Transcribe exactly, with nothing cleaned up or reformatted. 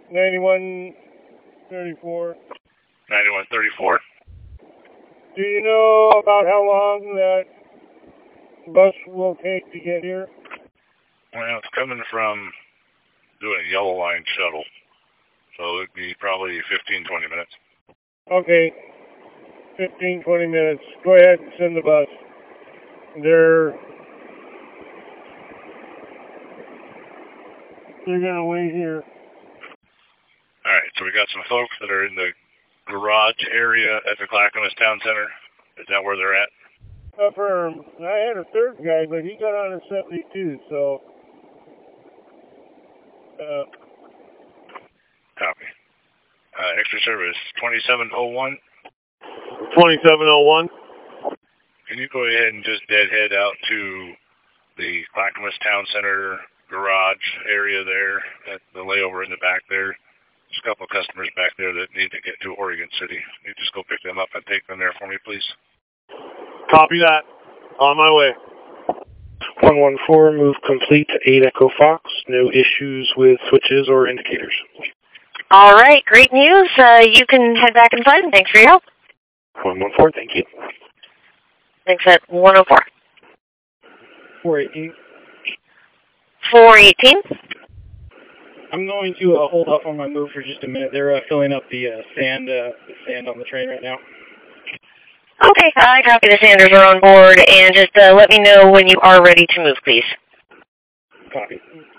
ninety-one thirty-four. ninety-one thirty-four. Do you know about how long that bus will take to get here? Well, it's coming from doing a yellow line shuttle, so it'd be probably fifteen, twenty minutes. Okay, fifteen, twenty minutes. Go ahead and send the bus. They're they're gonna wait here. All right, so we got some folks that are in the garage area at the Clackamas Town Center. Is that where they're at? Affirm. I had a third guy, but he got on at seventy-two, so uh Copy. Uh, extra service twenty-seven oh one. twenty-seven oh one. Can you go ahead and just deadhead out to the Clackamas Town Center garage area there, at the layover in the back there? There's a couple of customers back there that need to get to Oregon City. You just go pick them up and take them there for me, please. Copy that. On my way. one one four, move complete to eight Echo Fox. No issues with switches or indicators. All right, great news. Uh, you can head back inside, and thanks for your help. one one four, thank you. Thanks at one oh four. four eighteen. four eighteen. I'm going to uh, hold off on my move for just a minute. They're uh, filling up the uh, sand, uh, the sand on the train right now. Okay, I copy. The Sanders are on board, and just uh, let me know when you are ready to move, please. Copy.